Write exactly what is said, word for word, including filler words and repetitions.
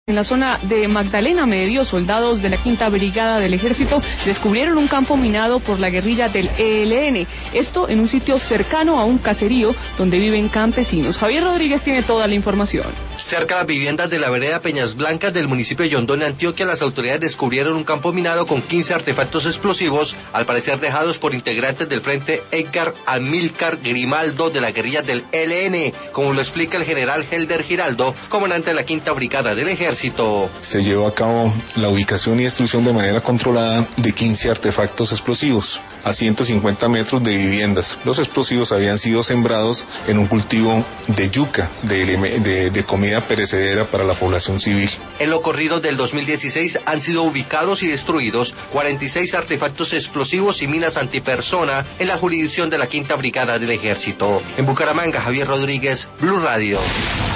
En la zona de Magdalena Medio, soldados de la Quinta Brigada del Ejército descubrieron un campo minado por la guerrilla del E L N. Esto en un sitio cercano a un caserío donde viven campesinos. Javier Rodríguez tiene toda la información. Cerca de las viviendas de la vereda Peñas Blancas del municipio de Yondón, Antioquia, las autoridades descubrieron un campo minado con quince artefactos explosivos, al parecer dejados por integrantes del Frente Edgar Amílcar Grimaldo de la guerrilla del E L N, como lo explica el general Helder Giraldo, comandante de la Quinta Brigada del Ejército. Se llevó a cabo la ubicación y destrucción de manera controlada de quince artefactos explosivos a ciento cincuenta metros de viviendas. Los explosivos habían sido sembrados en un cultivo de yuca, de, de, de comida perecedera para la población civil. En lo corrido del dos mil dieciséis han sido ubicados y destruidos cuarenta y seis artefactos explosivos y minas antipersona en la jurisdicción de la Quinta Brigada del Ejército. En Bucaramanga, Javier Rodríguez, Blue Radio.